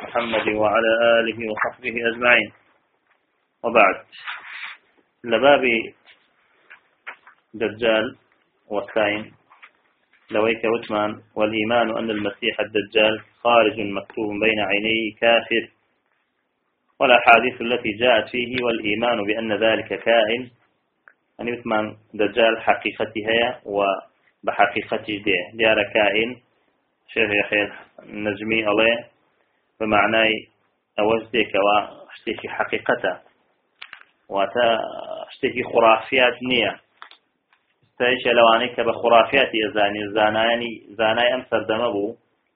محمد وعلى آله وصحبه أجمعين. وبعد، لباب دجال والكائن لويك وثمان والإيمان أن المسيح الدجال خارج مكتوب بين عينيه كافر، والأحاديث التي جاءت فيه والإيمان بأن ذلك كائن، يعني وثمان دجال حقيقتها وبحقيقته ديار كائن. شيخ يحيى النجمي عليه بمعنى أوزدك واشتكي حقيقته واتا اشتكي خرافيات نية استيش لوانيك بخرافيات يزاني زاناي أمسر دمبو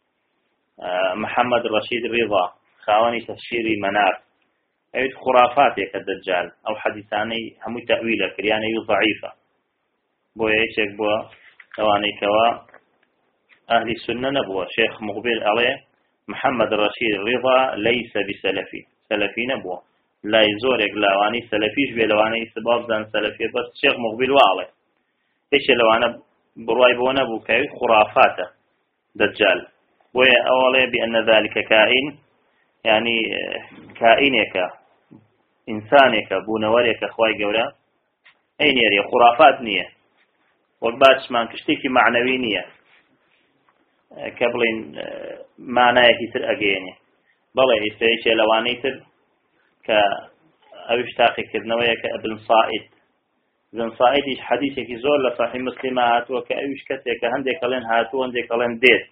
محمد رشيد رضا خاواني تفسيري منار أيضا خرافاتك الدجال أو حديثاني هم تأويل كرياني ضعيفة بو يشك بو لوانيك أهل السنة نبوة. شيخ مقبل عليه محمد رشيد رضا ليس بسلفي، سلفي نبوة لا يزورك لواني سلفيش بلواني سباب زان سلفي، بس شيخ مقبل وعليه إيش لوانا برواي بونا بوكاي خرافاته دجال ويا أولي بأن ذلك كائن، يعني كائنك إنسانك بونوريك أخواي قولا أين يري خرافات نية وقباتش ما كشتكي معنوي نية قبل معناه يتر أجيني بلا يستيش لواني تر كأوش تاخي كرنوية كابن صائد ابن صائد حديثك زور لصحيح مسلمات وكأوش كتك هندك لين هاتو هندك لين ديت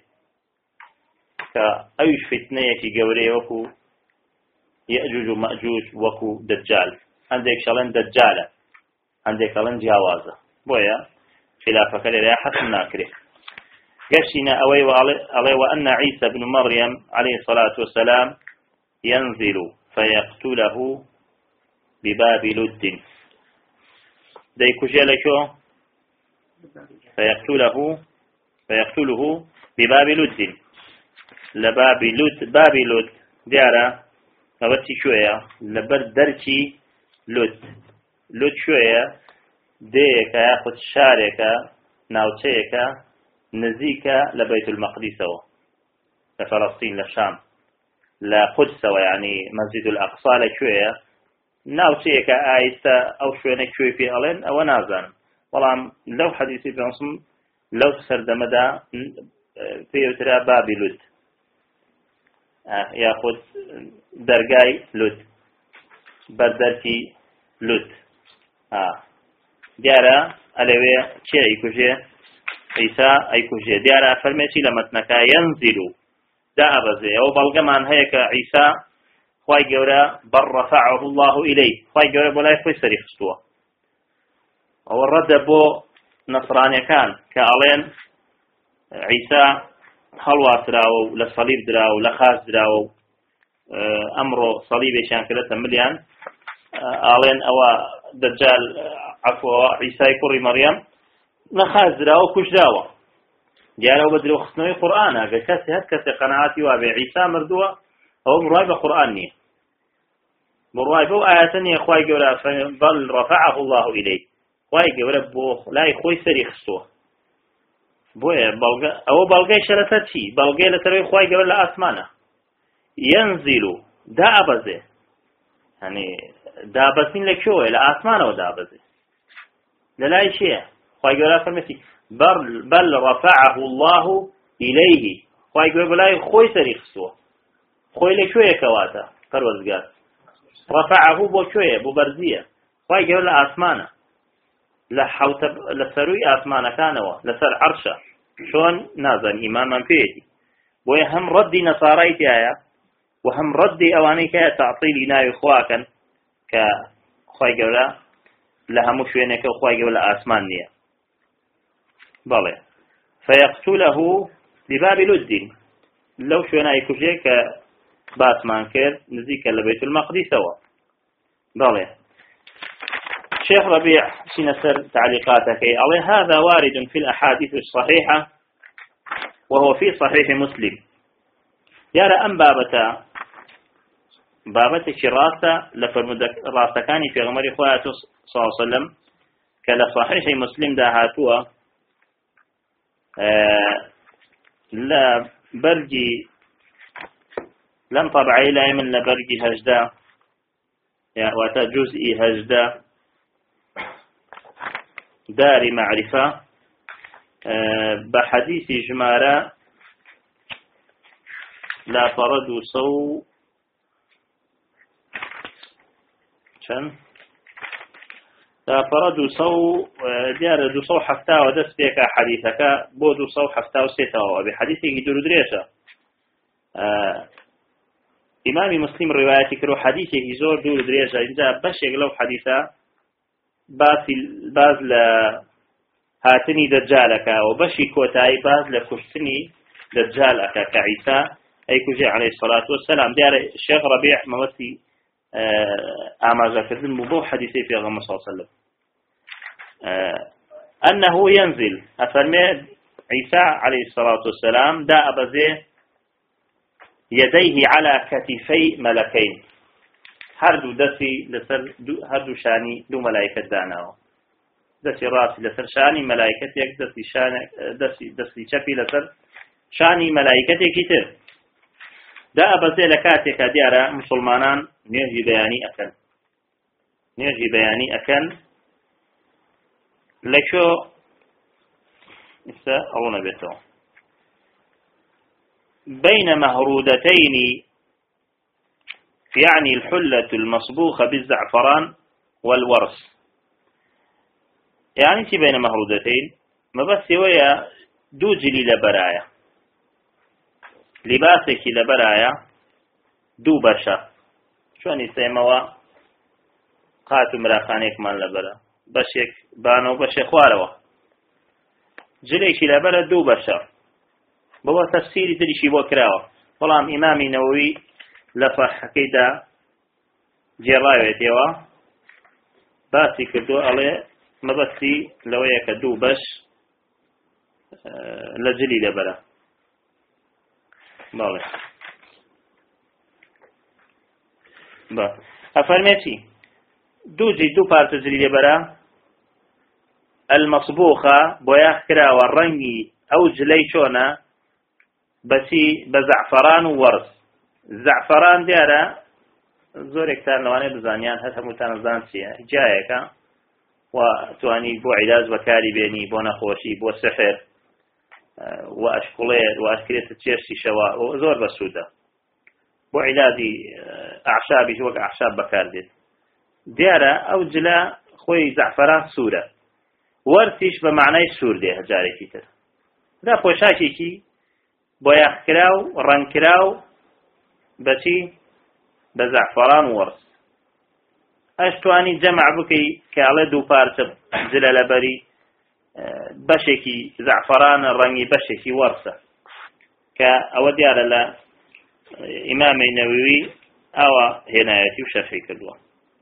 كأوش فتنة كي جوري وكو يأجوج ومأجوج وكو دجال هندك شلين دجالة هندك لين جوازة بويا خلافك للا حسن ناكره قشنا أوي وأن عيسى بن مريم عليه الصلاة والسلام ينزل فيقتله بباب لد ديكو جلشو فيقتله بباب لد لباب لد باب لد ديارة أبتي شوية لبر درتي لد شوية ديك ياخد شارك ناوتيك نزيك لبيت المقدس لفلسطين للشام لقدس يعني مسجد الأقصى لشوية ناوتيك آيستا أو شوية شوية في ألين أو نازان والله لو حديثي في عصم لو تسرد مدى في يترى بابي لد ياخذ درقاي لد بردرتي لد جارة ألوية شيء يكوجي عيسى أيكوجي ديارة فرميتي لمتنك ينزل دابزي أو بلغمان هيك عيسى خواي جورا بل رفعه الله إليه خواي جورا بلا يخوي سريخ استوى أو الرد بو نصراني كان كألين عيسى خلوات دراو لصليب دراو لخاز دراو أمره صليبي شانكلة مليان ألين أو دجال عفوا عيسى كوري مريم لخاز دراو كش داوة جارو بدلو خصنوي قرآن هذا كسي قناعاتي وابي عيسى مردوه أو مرواي بقرآن نيه مرواي بو آياتني أخواي جورا بل رفعه الله إليه خواي جورا بو لا يخوي سري خصوه بويا بلغا أو بلغا شرطتي بلغا لتروي خواي جورا لأسمانه ينزل دابزه يعني دابزين لك شوه لأسمانه دابزه لا شيء خواي جورا فرمتي بل رفعه الله إليه خواي جورا بلا يخوي سري خصوه خوي لك شوية كواتا پروردگار رفعه بو شوية بو برزية خواهي قول لأسمانه لسروي أسمانه كانوا لسر عرشه شون نازن إماما فيدي وهم ردي نصاريتي آيا وهم ردي أوانيك تعطيلي ناوي خواكا كخواهي قول لهم شوينك وخواهي قول لأسمان نيا بالي فيقتله بباب لد لو شوينا يكوشيك باتمان كير نزيك لبيت المقدس سوا ضالي شيخ ربيع سنسر تعليقاتك عليه هذا وارد في الأحاديث الصحيحة وهو في صحيح مسلم يرى أن بابة شراسة لفرمد راسكاني في غمر إخواته صلى الله عليه وسلم كلا صحيح مسلم داهاتوا لا برجي لم طبعي لا من لبرقي هجدا يعني واتا جزئي هجدا دار معرفة بحديث جمارة لا فرد صو شن لا فرد صو ديار دو صو حفتا ودس بيك حديثك بو دو صو حفتا وسيتا وبحديثك دور دريشة إمام مسلم رواياتي كرو حديثه زور دور دريجة إنجا بشيك لو حديثة باز هاتني دجالك وبشي كوتاي باز لكشتني دجالك كعيسى أي كجي عليه الصلاة والسلام ديار الشيخ ربيع موسي آمازا كردن مبو حديثي في غمى صلى الله عليه وسلم أنه ينزل أفرمي عيسى عليه الصلاة والسلام دا أبزيه يديه على كتفي ملكين هردو دسي لسر هردو شاني دو ملائكة داناو دسي راسي لسر شاني ملائكة يك دسي شان دسي شفي لسر شاني ملائكة كتير دا أبزي لكاتك ديارة مسلمانان نيجي بياني أكن لكشو إسا أولا بيتو بين مهرودتين يعني الحلة المصبوخة بالزعفران والورس يعني بين مهرودتين ما بس ويا دوجلي لبرايا لباسك لبرايا دو بشا شون يسموا قاتو مراخانيك من لبرا بشك بانو بشك خواروا جليك لبرا دو بشا بوا تفسيري تريشي بو كراوة والله إمامي نووي لفح كيدا جراويتيوا باسي كدو عليه ما بسي لو يكدو بش لجلي لبلا بالله با أفرميتي دو بارت جلي لبلا المصبوخة بويا كراوة الرنجي أو جلي شونا بسي بزعفران وورس زعفران ديارة زور اكتار لواني بزانيان هتا متانزان سيا جايكا وتواني بو علاج بكاري بيني بو نخوشي بو سحر واشكوليت واشكريت تشيرشي شواء زور بسودة بو علاجي اعشابي جوك اعشاب بكاردين ديارة او جلا خوي زعفران سورة ورسيش بمعنى سور دي هجاري كتر دا خوشاكي كي بۆیاخ کراو ڕەنگ کراو بەچی بە زەعفەران وەرس ئەشتوانی جەمع بکەی کاڵێ دوو پارچە جلە لەبەری بەشێکی زەعفەرانە ڕەنگی بەشێکی وەرسە کە ئەوە دیارە لە ئیمامی نەووی ئەوە هێنایەتی و شەرحی کردووە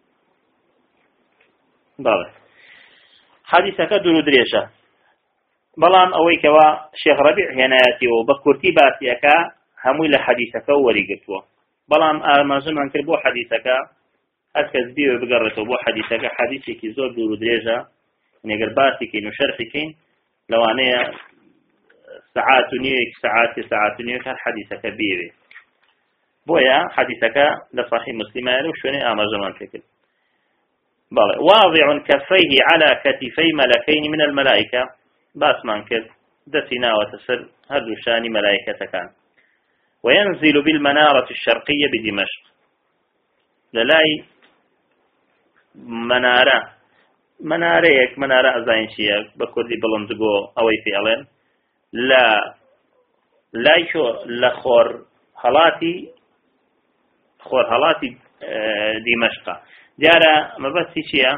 بەڵێ حەدیثەکە دوور و درێژە بەڵام ئەوەی کەوا شێخ ڕەبیع هێنایەتیەوە بە کورتی باسیەکە هەمووی لە حەدیثەکە وەریگرتووە بەڵام ئاماژەمان کرد بۆ حەدیثەکە هەر کەس بیوێ بگەڕێتەوە بۆ حەدیثەکە حەدیثێکی زۆر دوور و درێژە نێگەر باسیکەین و شەرحیکەین لەوانەیە سەعات و نیوێک سەعات و نیوێک هەر حەدیثەکە بیوێ بۆیە حەدیثەکە لە صحیح مسلمایە و شوێنەی ئاماژەمان پێ کرد بەڵێ واضع كفيه على كتفي ملكين من الملائكة باسمان كرد دسي ناوة سر هردو شاني ملائكة كان وينزل بالمنارة الشرقية بدمشق للاي منارة أزاينشية بكردي بلندقو أوي في ألين لا يشو لخور هلاتي دمشق دیارە مەبەستی چییە؟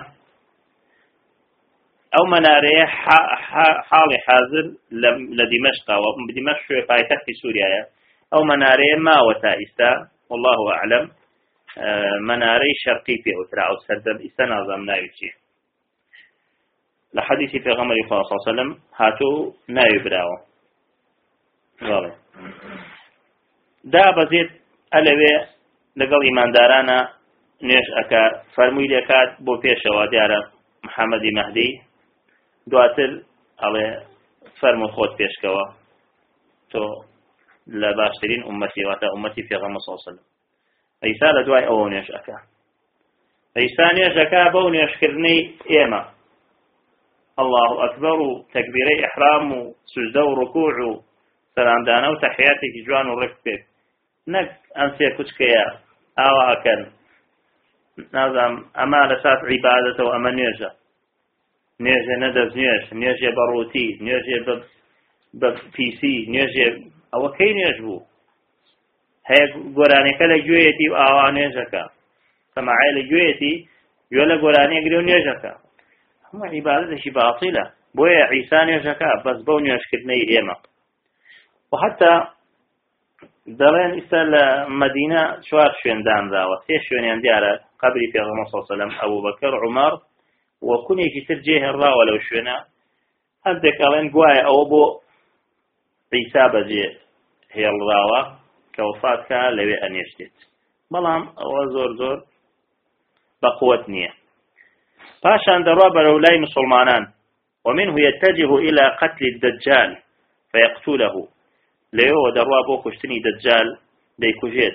ئەو مەنارەیە حاڵی حاضر لە دیمەشقەوە دیمەشق شوێ پایتەختی سووریایە ئەو مەنارەیە ماوە تا ئیستا والله ئەعلەم مەنارەی شەرقی پێوترا ئەو سەردەم ئیستا نازانم ناوی چییە لە حەدیثی پێغەمبەری خوا صلی الله علیه و سلم هاتوو ناوی براوە بەڵێ دابەزێت ئەلەوێ لەگەڵ ئیماندارانە نوێژ ئەکا فەرمووی لێکات بۆ پێشەوە دیارە محەممەدی مەهدی دواتر ئەڵێ فەرمو خۆت پێشکەوە تۆ لا باشترين أمتي واتا أمتي في غمص صلى الله عليه وسلم عيسى لدواي أونيش أكا عيسى نيش أكا بونيش كرني إيما الله أكبر تكبيري إحرام سجدة وركوع سلام دانا وتحياتك جوان وركبك نك أنسي كتكيا أو أكن نظام أما لسات عبادته وأما نيجا ندز نيجا بروتي نيجا بفيسي نيجا أو كي نيجبو هي قراني كلا جويتي وآوا نيجاكا كما عيل جويتي يولا قراني قريو نيجاكا هم عبادتش باطلة بويا عيسى نيجاكا بس بو نيجكتني إيما وحتى دلين إسال مدينة شوار شوين دان داوة سيش شوين ينديارة قبري في غمصة صلى الله عليه وسلم أبو بكر عمر وكوني جتر جيه الراوة لو شوينا هندك ألين قوايا أو بو عيسى بجي هي الراوة كوفاتك لوي أن يشتت بلام أو زور بقوة نية باشان دروا برولاي مسلمانان ومنه يتجه إلى قتل الدجال فيقتله ليو دروا بو كشتني دجال ديكوجيت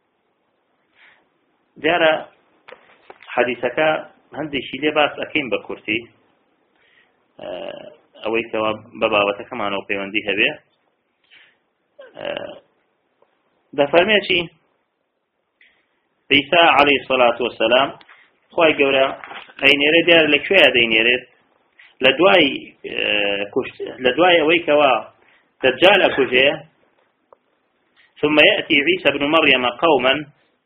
جارة حديثك هندي شيء باس أكيم بكرتي أويك ببابتك ما نوقي من دي هبه ده فرميتي عيسى عليه الصلاة والسلام خواهي قولا أين ديار لك شوية دين يريد لدواي أويكوا دجال أكوجيه ثم يأتي عيسى بن مريم قوما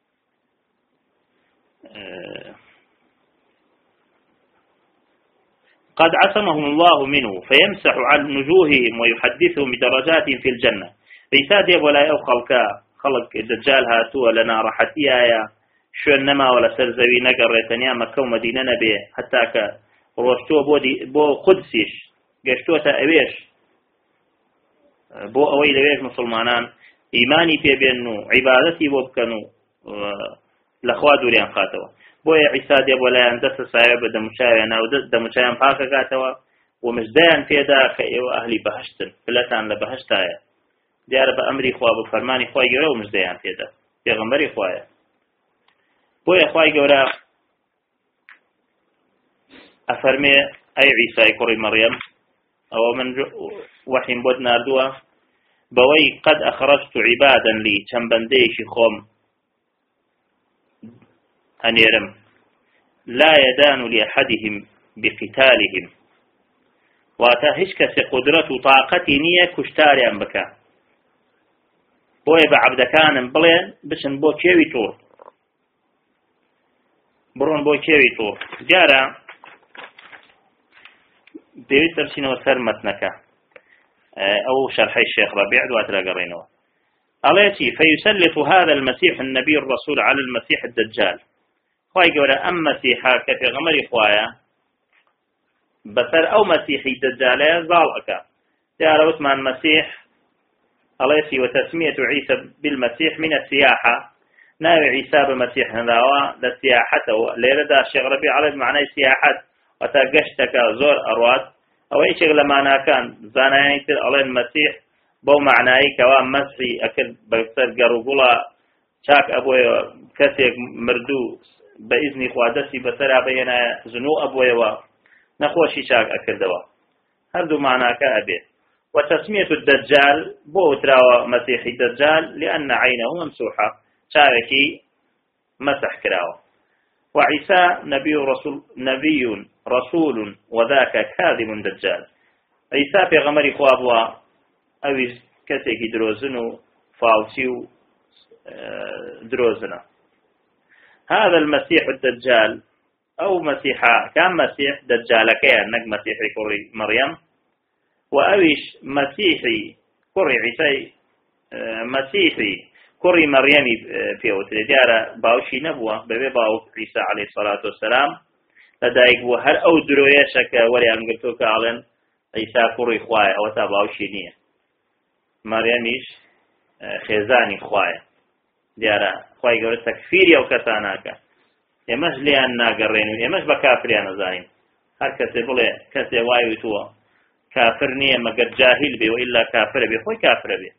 قد عصمهم الله منه فيمسح عن وجوههم ويحدثهم بدرجات في الجنة عيسى ديب ولا خلق الدجال هاتوا لنا رحتيايا شو إنما ولا سرزوي نقر يتنيا مكة ومدينة نبي حتى روشتو بو قدسيش قشتو تأويش بو أوي لويش مسلمانان إيماني في بينو عبادتي بو بكنو لخوا دوريان خاتوا بو عيسى ديب ولا يندس سايب دمشايانا ودمشايان باكا خاتوا ومجدان في دا كأيو أهلي بهشتن فلتان لبهشتايا ديار بأمري خوا بفرماني خوا يقرأ ومجدان في دا يغمبري خوايا بو يخواي قولا أفرمي أي عيسى كوري مريم أو من وحي بود ناردوا بوي قد أخرجت عبادا لي تنبنديش خوم أنيرم لا يدان لأحدهم بقتالهم واتهش كسي قدرة طاقتي نية كشتاري أنبكا بوي بعبدكان بلين بسن بو كيوي طور برون بو كيوي طور جارة ديويت ترسين وسر متنك أو شرحي الشيخ ربيع دواتلا قرينوه أليتي فيسلط هذا المسيح النبي الرسول على المسيح الدجال خواهي قولا أم مسيحا كفي غمري خوايا بسر أو مسيحي دجالي ضالك جارة وثمان مسيح أليتي وتسمية عيسى بالمسيح من السياحة ناوي عيسى بمسيح هذا للسياحة ليردا الشيخ ربيع على معنى السياحة وتقشتك زور أرواد أو أي شغلة معنا كان زانايت الله المسيح بو معناه كوام مسيحي أكل بكسر قروقلا شاك أبوي كسيك مردو بإذن خوادسي بسرع بينا زنو أبوي نخوشي شاك أكل دوا هردو معناه كأبي وتسمية الدجال بو تراوى مسيحي الدجال لأن عينه ممسوحة شاركي مسح كراوة وعيسى نبي رسول وذاك كاذب دجال عيسى في غمر خوابوا أو كتك دروزنو فالسيو دروزنا هذا المسيح الدجال أو مسيحا كان مسيح دجال كأنك مسيحي كوري مريم وأويش مسيحي كوري عيسى مسيحي كوري مريمي في وتجارة باوشي نبوة ببي باو عيسى عليه الصلاة والسلام لدايك بو هل أو درويشك ولي أنقلتوك علن عيسى كوري خوايا أو تاباوشي نية مريميش خيزاني خوايا جارة خوايا قولت تكفيري أو كساناك يمش ليان ناقرين يمش بكافريان زاين هر كسي بلي كسي وايو توا كافر نية مقر جاهل بي وإلا كافر بي خوي كافر بي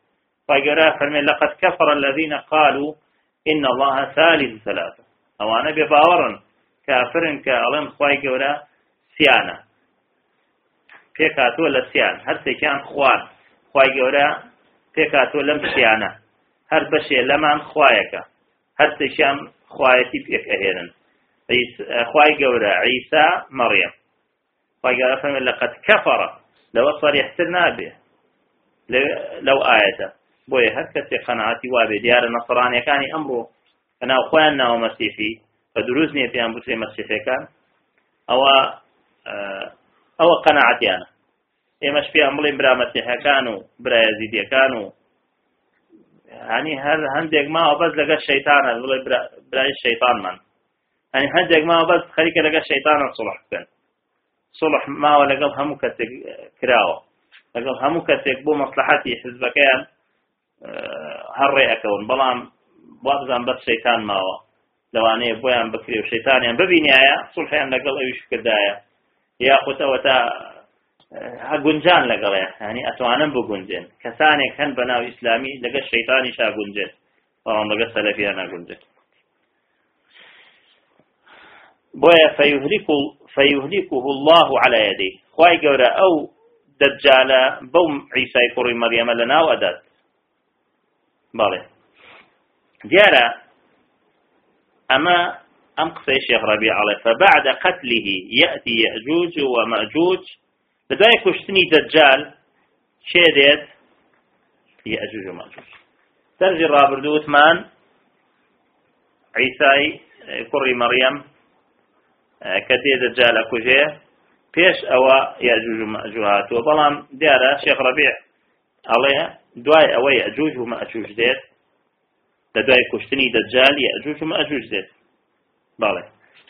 فقرا فرمي لقد كفر الذين قالوا إن الله ثالث ثلاثة أو أنا بباورن كافر كألم خواي قرا سيانة پێکاتوە لە سیان هەرسێکیان خوان خوای گەورە پێکاتوە لەم سیانە هەر بەشێ لەمان خوایەکە هەرسێکیان خوایەتی پێک ئەهێنن خوای گەورە عیسا مەڕیەم خوای گەورە فەرمێ لەقەد کەفەڕە لەوە صەریحتر نابێ لەو ئایەتە بۆیە هەر کەسێک قەناعەتی وابێ دیارە نەسڕانیەکانی ئەمڕۆ بەناو خۆیان ناوە مەسیحی بە دروست نییە پێیان بوترێ مەسیحیەکان ئەوە قەناعەتیانە ئێمەش پێیان بڵێن برا مەسیحیەکان و برا یەزیدیەکان و هەنی هەر هەندێک ماوە بەس لەگەڵ شەیتانە بڵێ برای شەیتانمان هەنی هەندێک ماوە بەس خەریکە لەگەڵ شەیتانە سوڵح بکەن سوڵح ماوە لەگەڵ هەموو کەسێک کراوە لەگەڵ هەموو کەسێک بۆ مەسلحەتی حزبەکەیان هەڕێ ئەکەون بەڵام وا بزان بەس شەیتان ماوە لەوانەیە بۆیان بکرێ و شەیتانیان ببینایە سوڵحیان لەگەڵ ئەویش کردایە یاخود ئەوە تا گونجان لەگەڵێ ینی ئەتوانن بگونجێن کەسانێک هەن بە ناو ئیسلامی لەگەڵ شەیتانیش ئاگونجێت بەڵام لەگەڵ سەلەفیان ناگونجێت بۆیە فەیهلیکه الله على يديه خوای گەورە ئەو دەجالە بەو عیسای کوڕی مەریەمە لەناو ئەدات بەڵێ دیارە ئەمە أم قصي شيخ ربيع عليه فبعد قتله يأتي يأجوج ومأجوج لداي كشتني دجال شيدت يأجوج ومأجوج ترجي رابردوت مان عيساي كري مريم كتي دجال كوجيه بيش أوا يأجوج ومأجوج وبلام ديارة شيخ ربيع عليه دواي أوا يأجوج ومأجوج ديت لداي كشتني دجال يأجوج ومأجوج ديت باڵێ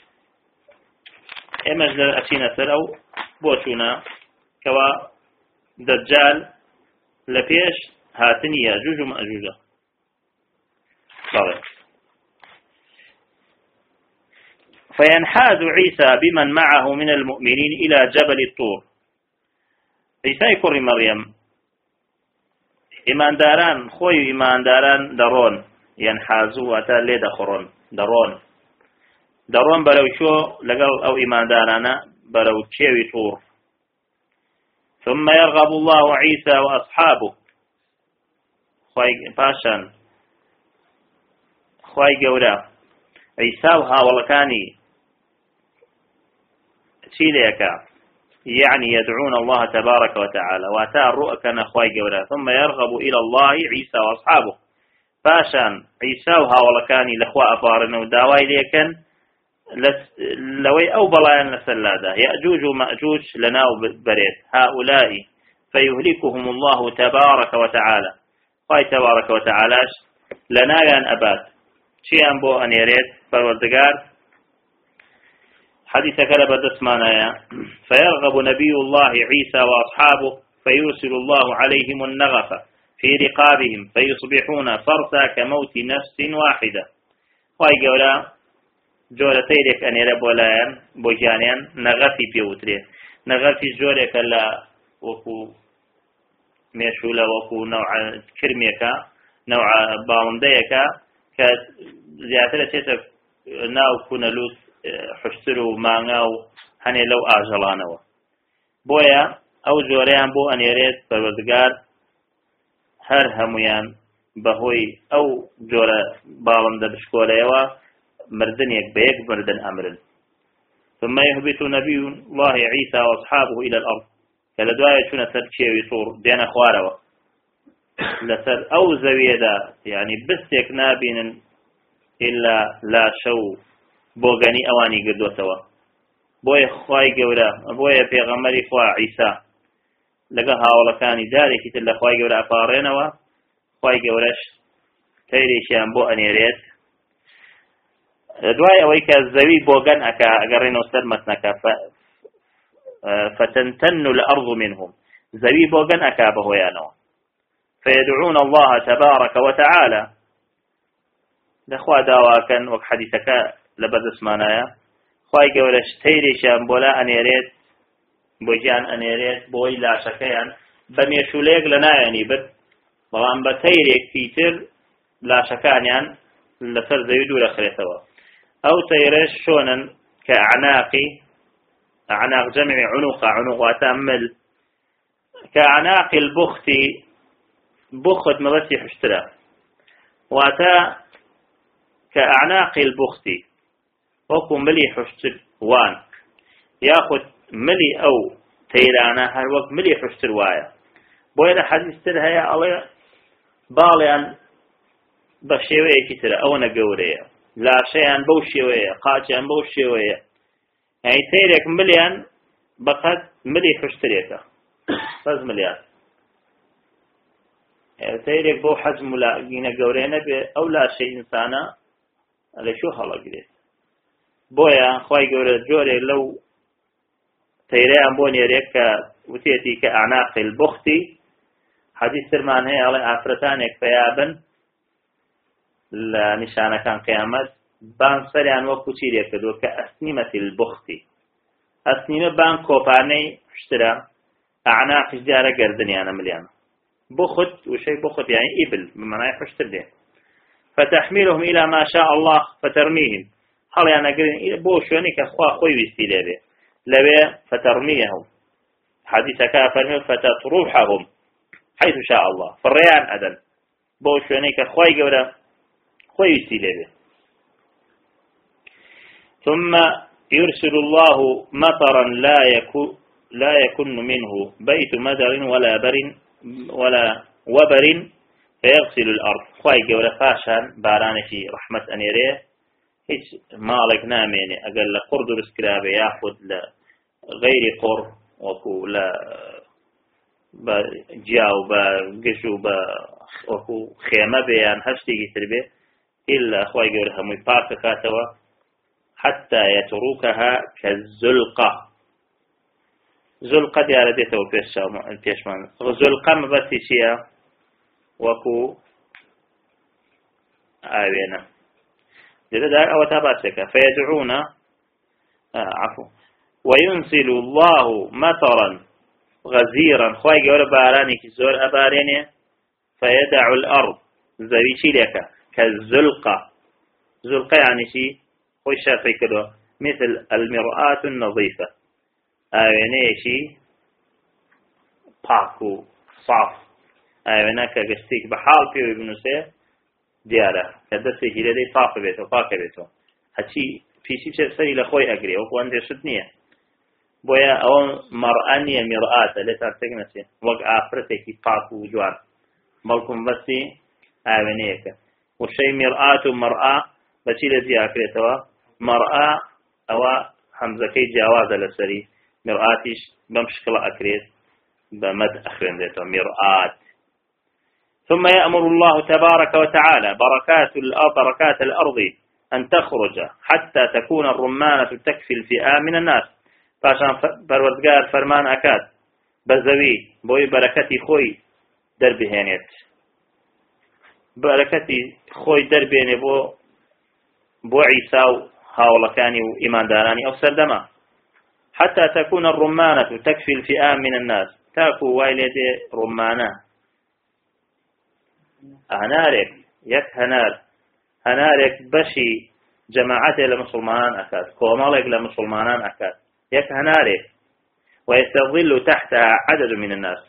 ئێمەش لە ئەچینە سەر ئەو بۆ چوونە کەوا دەجال لە پێش هاتنی یاجوج و مەجوجە باڵێ فينحاز عيسى بمن معه من المؤمنين إلى جبل الطور عيسى كري مريم إيمان داران خوي إيمان داران درون ينحازوا أتا لي دخرون درون دەڕۆن بەرەو شۆ لەگەڵ ئەو ئیماندارانە بەرەو چێوی توور ثم يرغب الله عيسى وأصحابه پاشان خوای گەورە عیسا و هاوڵەکانی چی لێکە يعني يدعون الله تبارك وتعالى واتا الرؤكن خوای گەورە ثم يرغب إلى الله عيسى وأصحابه پاشان عیسا و هاوڵەکانی لەخوا ئەپارن و داوای لێکەن لوي أو بلايان لسلادا يأجوج ومأجوج لناو بريد هؤلاء فيهلكهم الله تبارك وتعالى قاي تبارك وتعالى لنايان أباد شيئا بو أن يريد فالوردقار حديث كلب دسمانا فيرغب نبي الله عيسى وأصحابه فيرسل الله عليهم النغفة في رقابهم فيصبحون فرسا كموت نفس واحدة قاي قولا جۆرەتەیرێک ئەنێرە بۆ لایەن بۆ گیانیان نەغەفی پێوترێ نەغەفی جۆرێکە لە وەکو مێشولە وەکو نەوع کرمێکە نەوع باوندەیەکە کە زیاترە چێتە ناو کوونەلووت حشتر و مانگا و هەنێ لەو ئاژەڵانەوە بۆیە ئەو جۆرەیان بۆ ئەنێرێت پەروەردگار هەر هەمویان بەهۆی ئەو جۆرە باڵندە بشکۆلەیەوە مردنيك بيك مردن أمرن ثم يهبط نبي الله عيسى وأصحابه إلى الأرض كلا دواية شنا سرشي ويصور دينا خواروا لسر أو زويدا يعني بسيك نابين إلا لا شو بوغاني أواني قدو سوا بوي خواي قورا بوي بيغمري خوا عيسى لقا هاولا كاني داري كتل خواي قورا أفارينوا خواي قوراش تيريشان بو أنيريت دوای ئەوەی کە زەوی بۆگەن ئەکا ئەگەڕێنەوە سەر مەتنەکە فتنتن الأرض منهم زەوی بۆگەن ئەکا بەهۆیانەوە فيدعون الله تبارك وتعالى لەخوا داواکەن وەک حەدیثەکە لە بەردەستمانایە خوای گەورە تەیرێکیان بۆ لا ئەنێرێت بۆ گیان ئەنێرێت بۆی لاشەکەیان بە مێشولەیەک لە نایەنی برد بەڵام بە تەیرێکی تر لاشەکانیان لەسەر زەوی دوو دەخرێتەوە ئەو تەیرەش شۆنن کە أعناق جمع عنق مل كأعناق البخت بخت مبسي حشترا واتا كأعناق البخت وكو ملي حشتر وان ياخد ملي أو تيرانا هر وقت ملي حشتر وايا بويدا حديث ترها يا الله باليان بشيوية كتير أو نجورية لا شيئا بوشيوية قاچان بوشيوية يعني تيرك مليان بقت ملي حشتريكا فاز مليار يعني تيرك بو حجم لا جينا جورينا أو لا شيء إنسانا على شو هلا قريت بويا خواي جوري جوري لو تيران بوني ريكا وتيتي كأعناق البختي حديث سرمان هي على عفرتانك فيابن لنشانة كان قيامت بان سريان وكو تيريك دو كأسنمة البختي أسنمة بان كوباني اشترى أعناق جارة قردني أنا مليان بخت وشيء بخت يعني إبل بمعنى يحشتر ده فتحملهم إلى ما شاء الله فترميهم هل يعني قرين بوشوني كأخوة خوي ويستيلي به لبي فترميهم حديث كافر فتطروحهم حيث شاء الله فريان أدن بوشوني كأخوة قولا خوي ويستيلي به ثم يرسل الله مطرا لا يكن منه بيت مدر ولا وبر فيغسل الأرض خواهي قولة فاشان بارانشي رحمة أنيريه هيش مالك ناميني أقل قرد رسكرابي ياخد لغير قر وكو لا بجاو بقشو وكو خيمة بيان هشتي تربيه إلا خواهي قولة همي بارك كاتوا حتى يتركها كالزلقة زلقة ديارة ديته وبيشمان زلقة مبسي شيئا وكو آوينا جدا دار أو تباسك فيدعون وينزل الله مطرا غزيرا خواهي قول باراني كزور أباريني فيدع الأرض زويشي لك كالزلقة زلقة يعني شيء خوش شافي كدو مثل المرآة النظيفة آوينيشي باكو صاف آويناك قستيك بحال فيه ابن سيه ديارة كدسي جلدي صاف بيتو باك بيتو هاتشي فيشي سري لخوي أقري وكو أنت شدنية بويا أو مرأنية مرآة لتا تقنسي وقع فرتكي باكو جوان ملكم بسي آوينيك وشي مرآة ومرآة بشي لذي أكريتوا مرآة أو حمزكي جواز لسري مرآتش بمشكل أكريت بمد أخرين ذاته مرآت ثم يأمر الله تبارك وتعالى بركات الأرض أن تخرج حتى تكون الرمانة تكفي الفئام من الناس فعشان بروردگار فرمان أكاد بزوي بوي بركتي خوي دربهانيت بركتي خوي دربهاني بو عيسى هاولكاني وإيمان داراني أو سردما حتى تكون الرمانة تكفي الفئام من الناس تاكو وايلدي رمانة هنارك يك هنارك بشي جماعته لمسلمان أكاد كومالك لمسلمان أكاد يك هنارك ويستظل تحتها عدد من الناس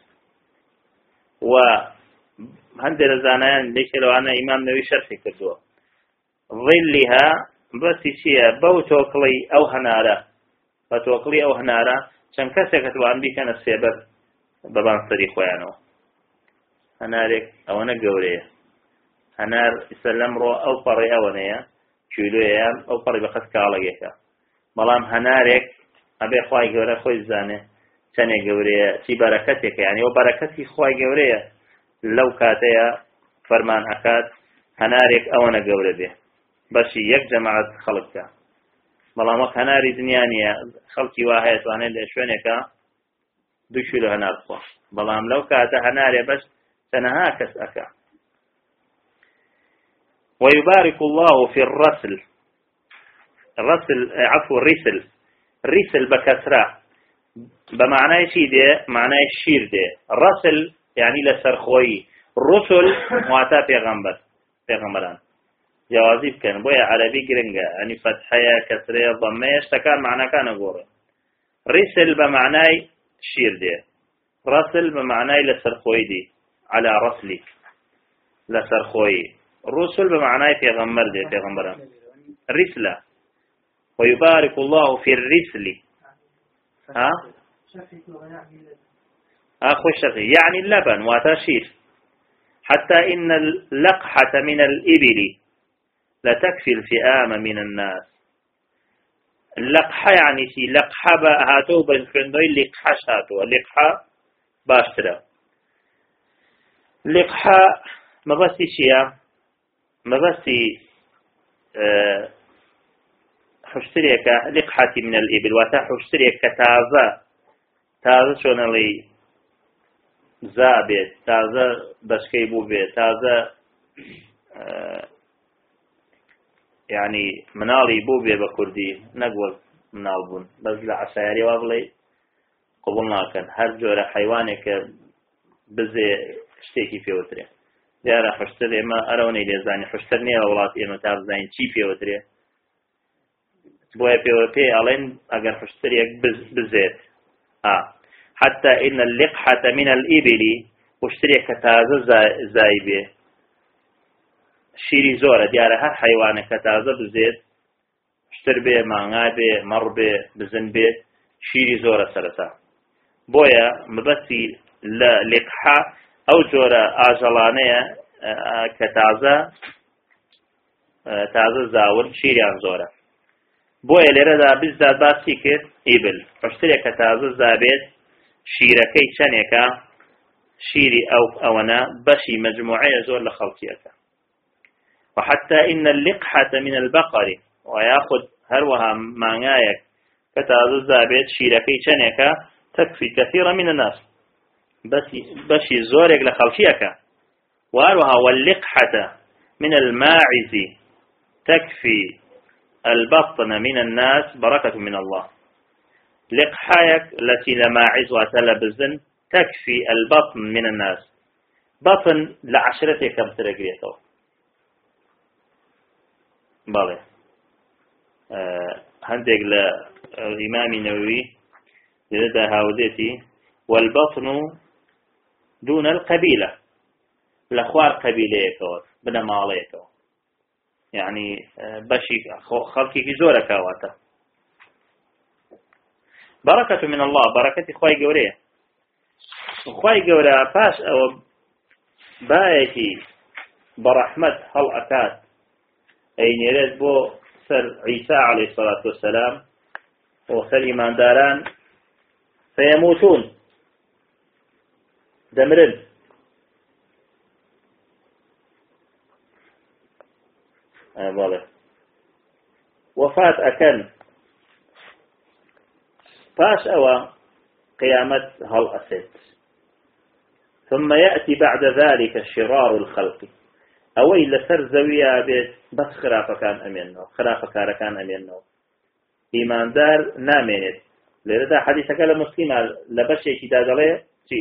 وهندر الزانيان ليش لو أنا إمام نووي شرحي كردوه ظلها بس شيء بوتوكلي أو هنارة فتوكلي أو هنارة شن كسكت وان بيكن السبب ببان صريخ ويانو هنارك أو أنا جوريه هنار سلم رو أو قري أو نيا شيلو يام أو قري بخس كالجيك ملام هنارك أبي خواي جوري خوي زانه شن جوريه شي بركتك يعني وبركتي خواي جوريه لو كاتيا فرمان أكاد هنارك أو أنا جوري به بشي يك جماعة خلقك ملامك هناري دنيانية خلقي واحد وانا لشونك دشلو هنار خوا بلام لو كاتا هناري بس سنهاكس أكا ويبارك الله في الرسل الرسل بكسرة بمعنى شي ده معنى الشير ده الرسل يعني لسرخوي رسل واتا پیغمبران جوازی بکەن بۆیە عەرەبی گرنگە ئەنی فەتحەیە کەسرەیە ضەممەیە شتەکان معناکانە گۆڕێ ڕیسل بە معنای شیر دێ ڕەسل بە معنای لەسەرخۆی دی على رسلی لەسەرخۆی رسل بە معنای پێغەمبەر دێ پێغەمبەران رسلة ويبارك الله في الرسل ها أخو الشقي يعني اللبن وتشير حتى إن اللقحة من الإبل لتكفي الفئام من الناس اللقحة يعني شي لقحة هاتو بالفرندوي لقحة هاتو اللقحة باشترا لقحة ما بس شيء ما بس حشتريك لقحة من الإبل وتا حشتريك تازة شون لي زابت تازة بشكي بوبي تازة يعني منالي بوبي بكردي نقول منال بون بس لعشائري وابلي قبولنا كان هر جورة حيوانك بزي اشتيكي في وتري دیارە حشتر ئێمە ئەرەونەی لێزانی حشتر نییە وڵات ئێمە تا بزانین چی پێوەترێ بۆیە پێ ئەڵێن ئەگەر حشترێک بزێت حتى إن اللقحة من الإبل حشترێک کە تازە زای بێ شیری زۆرە دیارە هەر حیوانێک کە تازە بزێت حشتر بێ مانگا بێ مەڕ بێ بزن بێ شیری زۆرە سەرەتا بۆیە مبەستی لە لقحە ئەو جۆرە ئاژەڵانەیە کە تازە زاون شیریان زۆرە بۆیە لێرەدا بزداد باسی کرد ئیبل حشترێک کە تازە زابێت شیرەکەی چەندێکە شیری ئەوەنە بەشی مەجموعەیە زۆر لە خەڵکیەکە وحتى إن اللقحة من البقر ويأخذ هروها معنايك كتازة زابيت شيركي چنكا تكفي كثيرا من الناس بشي زورك لخلفيك وهروها واللقحة من الماعز تكفي البطن من الناس بركة من الله لقحايك التي لماعز وتلبزن تكفي البطن من الناس بطن لعشرتك كم ترقيته بالي هندق للإمام النووي لدى هاودتي والبطن دون القبيلة الأخوار قبيلة كوت بنا مالية كوت يعني بشي خلقي في زورة كواتا بركة من الله بركة إخوائي قوريه إخوائي قوريه باش أو بايتي برحمة هل أكاد أي نريد بو سر عيسى عليه الصلاة والسلام وسر إيمان داران فيموتون دمرن والله وفاة أكن باش أوى قيامة هل أسد ثم يأتي بعد ذلك شرار الخلق أوي لسر زوية بيت بس خرافة كان أمينه خرافة كان أمينه إيمان دار نامينت لذا حديثك لمسلمة لبشي كتاب عليه شيء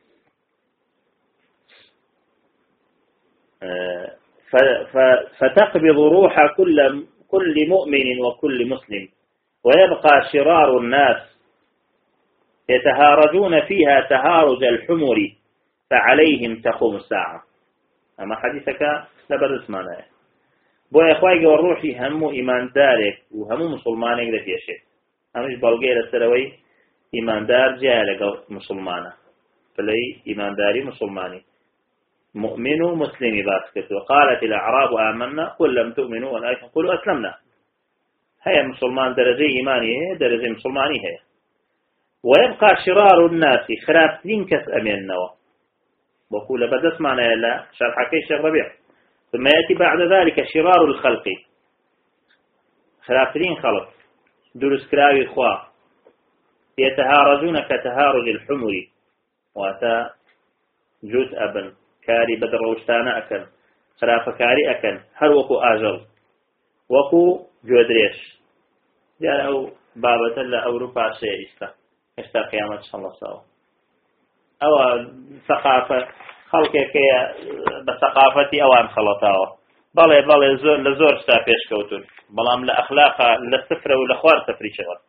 فتقبض روح كل مؤمن وكل مسلم ويبقى شرار الناس يتهارجون فيها تهارج الحمر فعليهم تقوم الساعة أما حديثك لبر اسمانه بو إخوائي والروحي همو إيمان دارك وهمو مسلمانك لفي شيء همش بلغي لسروي إيمان دار جاهلك مسلمانة فلي إيمان داري مسلماني مؤمن مسلم باسكت وقالت الأعراب آمنا قل لم تؤمنوا ولكن قلوا أسلمنا هي مسلمان درجة إيماني هي درجة مسلماني هي ويبقى شرار الناس خرافتين كس أمين نوا وقول بدس معنا لا شرح كيش الربيع ثم يأتي بعد ذلك شرار الخلق خرافتين خلق درس كراوي خوا يتهارجون كتهارج الحمر واتا جزء أبن كاري بدر وشتانا أكن خرافة كاري أكن هر وكو آجل وكو جودريش جاء أو بابة الله أو رفع سيريستا اشتا قيامة صلى الله عليه وسلم أو ثقافة خەڵکێکەیە بە سەقافەتی ئەوان خەڵەتاوە بەڵێ بەڵێ زۆر لە زۆر شتا پێشکەوتون بەڵام لە ئەخلاقا لە سفرە و لە خوار سەفری شەوە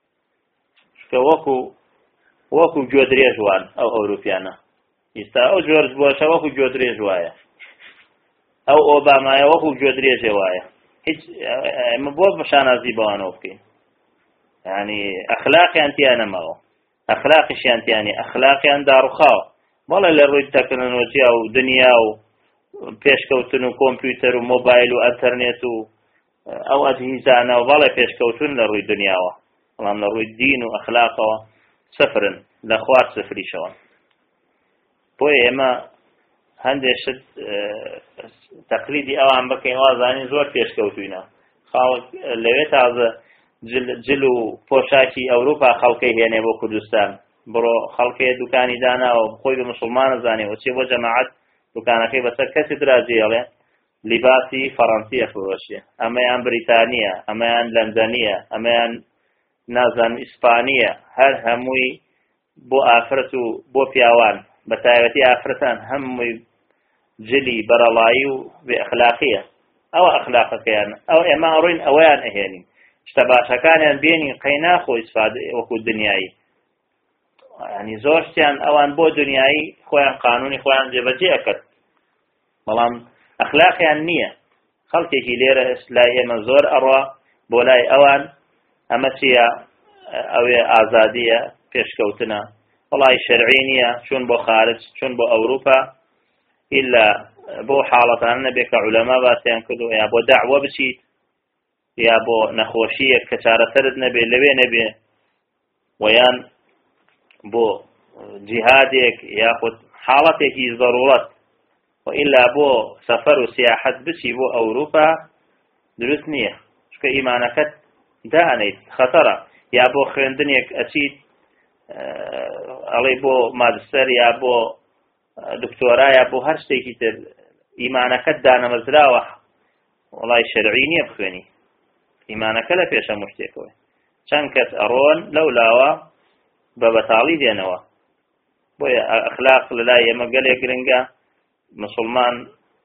کە وەکو گوێ درێژ وان ئەو ئەوروپیانە ئێستا ئەو جۆرج بۆشە وەکو گوێ درێژ وایە ئەو ئۆبامایە وەکو گوێ درێژێ وایە هیچ ئێمە بۆ بەشانازی بەوانەوە بکەین یعنی ئەخلاقیان تیا نەماوە ئەخلاقیشیان تیانی ئەخلاقیان داڕوخاوە بەڵێ لە ڕووی تەکنۆلۆژیا و دنیا و پێشکەوتن و کۆمپیوتەر و مۆبایل و ئەنتەرنێت و ئەو ئەجهیزانە و بەڵێ پێشکەوتن لە ڕووی دنیاوە بەڵام لە ڕووی دین و ئەخلاقەوە سفرن لە خوار سفریشەوە بۆیە ئێمە هەندێک شت تەقلیدی ئەوان بکەین وازانی زۆر پێشکەوتوینە خاڵک لەوێ تازە جل و پۆشاکی ئەوروپا خەڵکەی هێنێ بۆ کوردستان بڕۆ خەڵکەیە دوکانی داناوە خۆی بە موسڵمانە زانێ وچێ بۆ جەماعەت دوکانەکەی بەسەر کەسی دراجێڵێ لیباسی فەڕەنسیە فڕۆشیە ئەمەیان بریتانیە ئەمەیان لەندەنیە ئەمەیان نازان ئیسپانیە هەر هەمووی بۆ ئافرەت و بۆ پیاوان بە تایبەتی ئافرەتان هەمووی جلی بەرەڵایی و بێ ئەخلاقیە ئەوە ئەخلاقەکەیان ئەو ئێمە ڕووین ئەوەیان ئەهێنین شتە باشەکانیان بێنین قەی ناخۆ ئیسفادە وەکو دنیایی ینی زۆر شتیان ئەوان بۆ دنیایی خۆیان قانونی خۆیان جێبەجێ ئەکرد بەڵام ئەخلاقیان نییە خەڵکێکی لێرە لای ئێمە زۆر ئەڕوا بۆ لای ئەوان ئەمە چییە ئەوێ ئازادیە پێشکەوتنە وڵای شەرعی نییە چون بۆ خارج چون بۆ ئەوروپا ئیلا بۆ حاڵەتان نەبێت کە عولەما باسییان کردو یا بۆ دەعوە بچیت یا بۆ نەخۆشیەک کە چارەسەرت نەبێت لەوێ نەبێ ویان بۆ جیهادێک یاخود حاڵەتێکی ضرورەت وئیلا بۆ سەفەر و سیاحەت بچی بۆ ئەوروپا دروست نییە چکە ئیمانەکەت دانیت خەتەرە یا بۆ خوێندنێک ئەچیت ئەڵێ بۆ ماجستەر یا بۆ دکتۆرا یا بۆ هەر شتێکی تر ئیمانەکەت دانەمەزراوە وڵای شەرعی نییە بخوێنی ئیمانەکە لە پێشە مشتێکەوە چەند کەس ئەڕۆن لەو لاوە بە بەتاڵی دێنەوە بۆیە ئەخلاق لەلای ئێمە گەلێک گرنگە مسلمان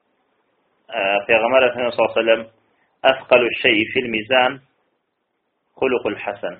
پێغەمبەر صلی الله علیه وسلم أثقل الشيء في الميزان خلق الحسن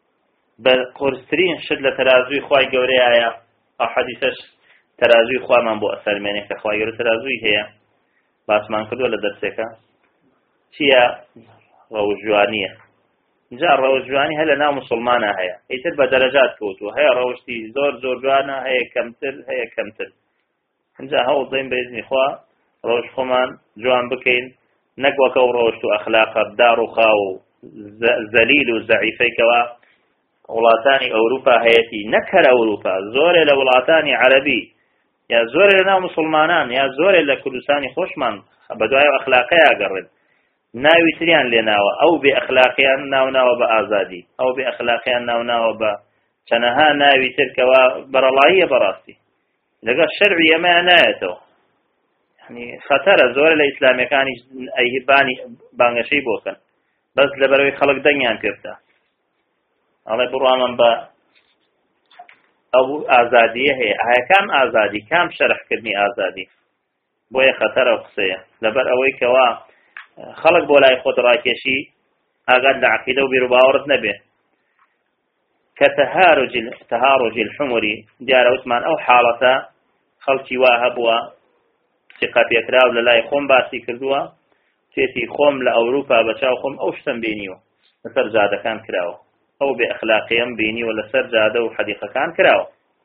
بقرسترين شد لترازوي خواي قوري آية أو حديثش ترازوي خوا من بو أسر منك خواي قوري ترازوي هي باس من كدو لدرسك چيا روجوانية جاء الروجواني هلا نا مسلمانة هيا يتر بدرجات كوتو هيا روجتي زور جوانا هيا كمتر جاء هو ضين بإذن خوا روج خمان جوان بكين نقوكو روجتو أخلاق الدار خاو زليل وزعيفي كوا ولاتاني أوروبا هيتي نكر أوروبا زور لولاتاني عربي يا زور لنا مسلمانان يا زور لكردستاني خوشمان بدواي أخلاقيا أقرب ناوي تريان لناوة أو بأخلاقيان ناو بآزادي أو بأخلاقيان ناو چنها ناوي تركوا برلاهية براستي لقى الشرعية ما نايته يعني خطر زور الإسلامي كان أيهباني بانغشي بوكن بس لبروي خلق دنيان كرتا الله برامن با أو آزادية هي كام آزادي كام شرح كرني آزادي بويا خطر وقصية لبر أوي كوا خلق بولاي خود راكشي أقل لعقيدة وبرباورت نبي كتهارج الحمري ديار عثمان أو حالة خلقي واهبوا ثقة يكراو للاي خوم باسي كردوا تيتي خوم لأوروبا بچاو خوم أوشتن بينيو لسر جادة كان كراو أو بأخلاقيا بيني ولا سر جادة وحديقة كان كراو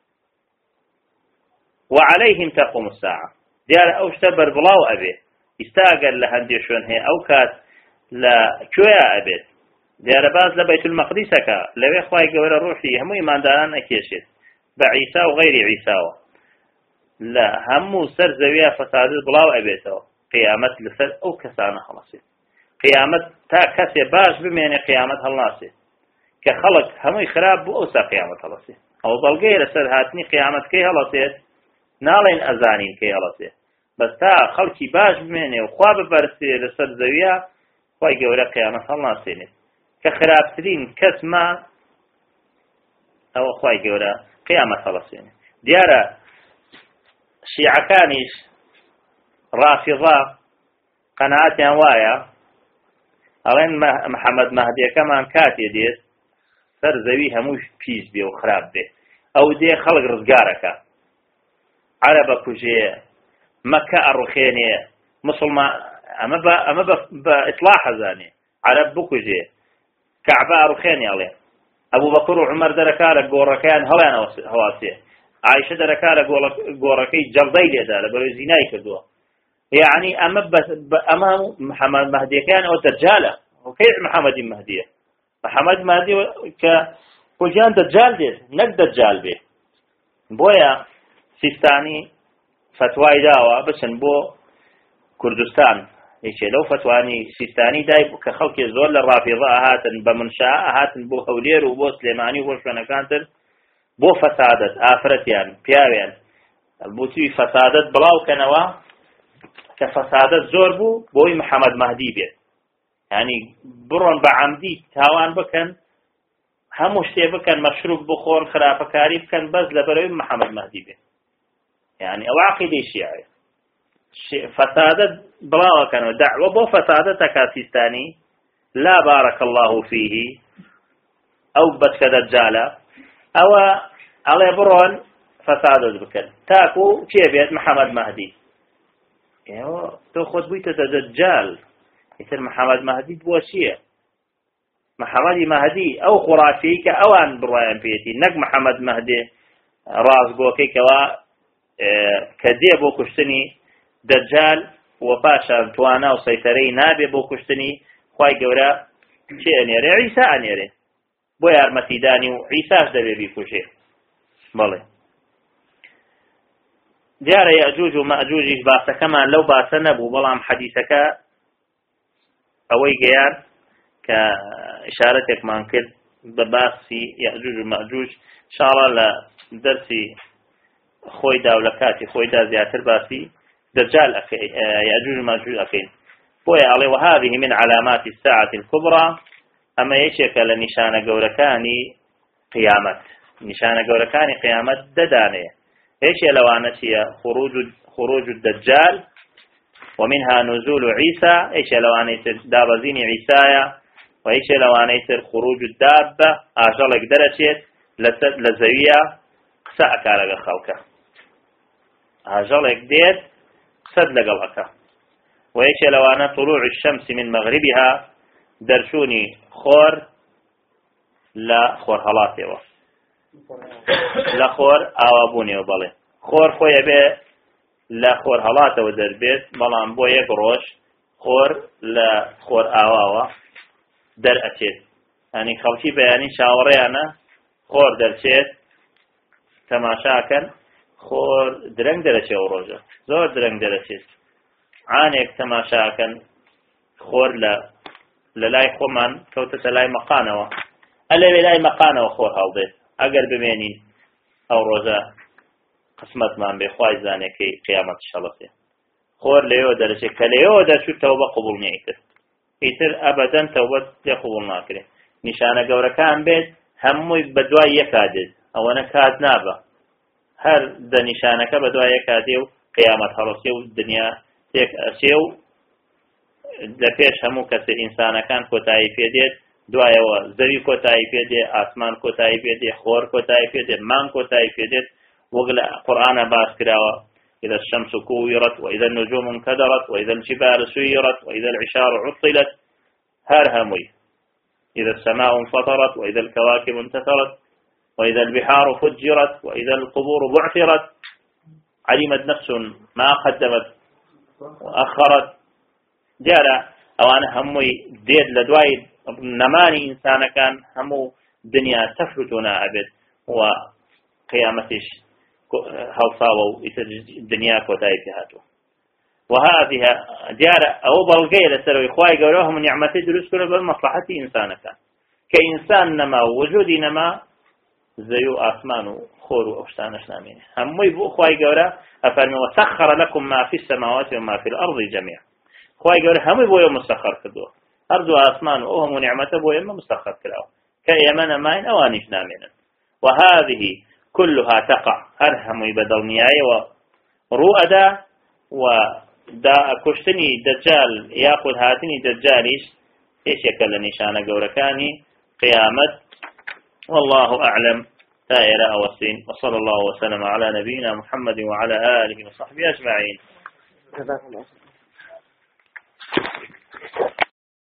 وعليهم تقوم الساعة ديار أوشتبر بلاو أبي استاقل لهندي شون هي أو كات لا كويا أبيت ديار باز لبيت المقدس كا لوي خواي قول روحي همو إيمان داران أكيشت بعيسى وغير عيسى لا همو سر زويا فساد بلاو أبيته قيامت لسر أو كسانة خلاصي قيامت تا كسي باش بميني قيامت هلناسي كخلق همو خراب بو أوسا قيامت هلناسي أو ضلقي لسر هاتني قيامت كي هلناسي نالين أزانين كي هلناسي بس تا خلقي باش بميني وخواب برسي لسر زويا خواي قول قيامت هلناسي كخرابترين كسما أو خواي قول قيامت هلناسي ديارة شيعەکانیش رافضة قەناعەتیان وایە ئەڵێن محەممەد مەهدیەکەمان کاتێ دێت سەر زەوی هەموو پیس بێ و خراپ بێ ئەو دێ خەڵک ڕزگارەکە عەرەبە کوژێ مەکە ئەڕوخێنێ مسلمان ئەمە بە ئیطلاع حەزانێ عەرەب بکوژێ کەعبە ئەڕوخێنێ ئەڵێ ئەبوو بەکر و عومەر دەرەکا لە گۆڕەکەیان هەڵیان هەواسێ عایشە دەرەکا لە گۆڕەکەی جەڵدەی لێدا لە بەرەوەی زینای کردووە يعني أما محمد مهدي كان أو دجالة وكيف محمد مهدي محمد مهدي كوجان دجال ده نك دجال به بويا سيستاني فتوى داوا بس بو كردستان إيش لو فتواني سيستاني داي كخلق زول الرافضة هاتن بمنشاء هاتن بو هولير وبو سليماني وبو شوانا كانتر بو فسادت آفرتيان بياويان بوتي فسادت بلاو كنوا كفسادت زور بو بوي محمد مهدي بيت يعني برون بعمدي تاوان بكن هموش تي بكن مشروب بخور خرافكاري بكن بس لبروي محمد مهدي بيت يعني او عقيدة شيعي فسادت بلاو كانوا دعوة بو فسادت كاسيستاني لا بارك الله فيه او بس كدجالة او على برون فسادت بكن تاكو كيف بيت محمد مهدي تو خود بويت دجال يصير محمد مهدي بوشيه محمد مهدي او خرافي كاوان برايان بيتي نك محمد مهدي راس بوكي كوا كدي بو كشتني دجال وباشا توانا وسيطري نابي بو كشتني خواي جورا شي انيري عيسى انيري بو يارمتي داني وعيسى دبي بيكوشي بله جارة يأجوج ومأجوج باسا كمان لو باسا نبو بلام حديثك أوي قيار كإشارتك ما نكد بباسي يأجوج ومأجوج إن شاء الله لدرسي خوي دا ولكاتي خوي دا زياتر باسي دجال يأجوج ومأجوج أكين بويا علي وهذه من علامات الساعة الكبرى أما يشيك لنشان قوركاني قيامت نشان قوركاني قيامت دداني ايش لوانتي خروج الدجال ومنها نزول عيسى ايش لوانيت دابزين عيسى وايش لوانيت خروج الدابة اجلك درجت لزوية قساء كارغ خلقه اجلك ديت قصد لقلقه وايش لوانا طلوع الشمس من مغربها درشوني خور لا خور هلاتي لخور آوابوني وبالي خور خويا بي لخور هلاته ودربيت بلان بو يك روش خور لخور آواوا در أتيت يعني خلشي بياني شاوريانا خور درشيت تماشاكن خور درنگ درشي وروجه زور درنگ درشيت عانيك تماشاكن خور للاي خومن كوتة لاي مقانوا ألا لاي مقانوا خور هالبيت اگر بمێنین ئەو ڕۆژە قسمەتمان بێ خوای زانێکەی قیامەت شەڵەسێ خۆر لەوێ دەرەچێت کە لەوێ دەرچوو تەوبە قبوڵ نییە ئیتر ئەبەدەن تەوبەت لێ قبوڵ ناکرێت نیشانە گەورەکان بێت هەمووی بە دوای یەکا دێت ئەوەنە کات نابە هەر دە نیشانەکە بە دوای یەکا دێ و قیامەت هەڵەسێ و دنیا تێک ئەچێ و لە پێش هەموو کەسێ ئینسانەکان کۆتایی پێدێت دوایەوە زەوی کۆتایی پێدێ ئاسمان کۆتایی پێدێ خۆر کۆتایی پێدێ مان کۆتایی پێدێت وەک لە قورئانە باس کراوە إذا الشمس كورت وإذا النجوم انكدرت وإذا الجبال سيرت وإذا العشار عطلت هر هموي إذا السماء انفطرت وإذا الكواكب انتثرت وإذا البحار فجرت وإذا القبور بعثرت علمت نفس ما قدمت وأخرت جارة أو أنا هموي ديد لدواي نماني إنسان كان همو دنيا تفلتنا أبد وقيامتش هالصاوة الدنيا كوتاي في هاتو وهذه جارة أو بلغي لسروي خواهي قولوهم من نعمتي دروس كله بالمصلحة إنسان كان كإنسان نما وجودي نما زيو آسمان خور وأشتانش نامين همو يبقوا خواهي قوله أفرمي وسخر لكم ما في السماوات وما في الأرض جميعا خواهي قوله همو يبقوا يوم مستخر كدوه أرض آسمان وهم نعمته بو يوم مستخر كدوه كأيمن ماين أوانيش نامين وهذه كلها تقع هرهم يبدل نياي رؤدا ودا كشتني دجال ياخذ هاتني دجاليش ايش يكل نشانه جوركاني قيامة. والله أعلم. دائرة أوسين. وصلى الله وسلم على نبينا محمد وعلى آله وصحبه أجمعين.